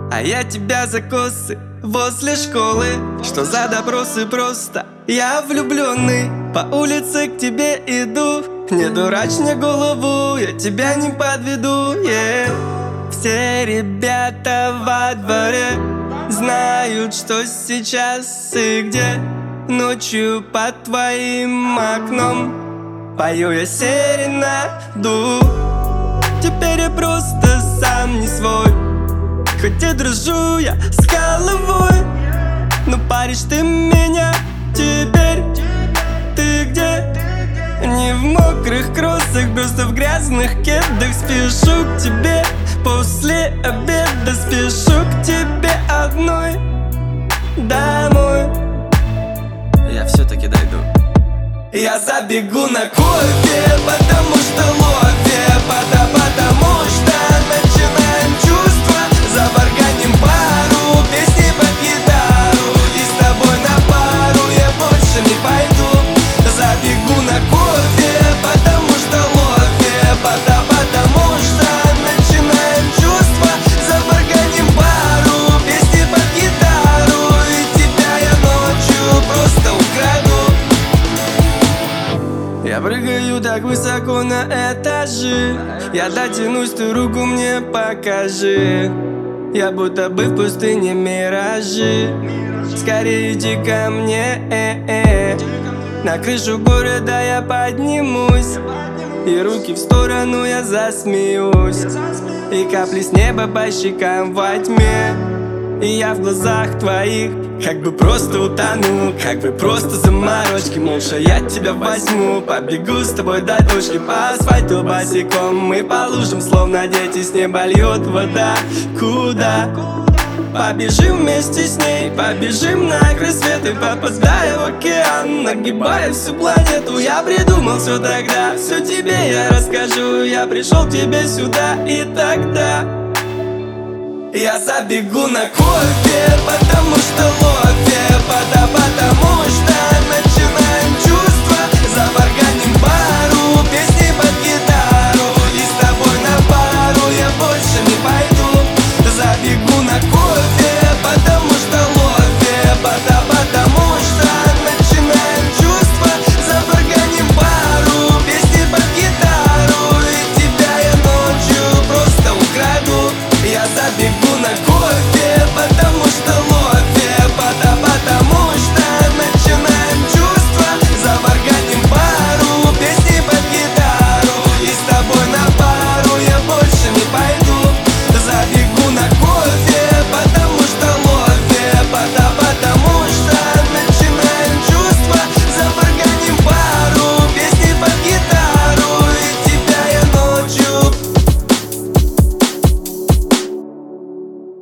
А я тебя за косы возле школы. Что за допросы просто? Я влюбленный, по улице к тебе иду. Не дурачь мне голову, я тебя не подведу, Все ребята во дворе знают, что сейчас и где. Ночью под твоим окном пою я серенаду. Теперь я просто сам не свой, хоть и дружу я с головой. Но паришь ты меня теперь. Ты где? Не в мокрых кроссах, просто в грязных кедах. Спешу к тебе после обеда, спешу к тебе одной домой. Я все-таки дойду. Я забегу на кофе, потому что лофе, потому что начинаем чувства. Заварганим пару, песни под гитару, и с тобой на пару я больше не пойду. Забегу на кофе, потому что лофе, потому что начинаем чувства. Заварганим пару, песни под гитару, и тебя я ночью просто украду. Я прыгаю так высоко на этажи. Я дотянусь, ты руку мне покажи. Я будто бы в пустыне миражи. Скорее иди ко мне, На крышу города я поднимусь, и руки в сторону я засмеюсь. И капли с неба по щекам во тьме. И я в глазах твоих как бы просто утону, как бы просто заморочки. Муша, я тебя возьму, побегу с тобой до точки. По асфальту босиком мы по лужам, словно дети, с неба льет вода. Куда? Побежим вместе с ней, побежим на край света, попадая в океан, нагибая всю планету. Я придумал все тогда, все тебе я расскажу. Я пришел к тебе сюда, и тогда я забегу на кофе, потому что лофе, потому что начинаем чувства. Заварганим пару, песни под гитару, и с тобой на пару я больше не пойду. Забегу на кофе, потому что лофе, потому что начинаем чувства. Заварганим пару, песни под гитару, и тебя я ночью просто украду. Я забегу на кофе.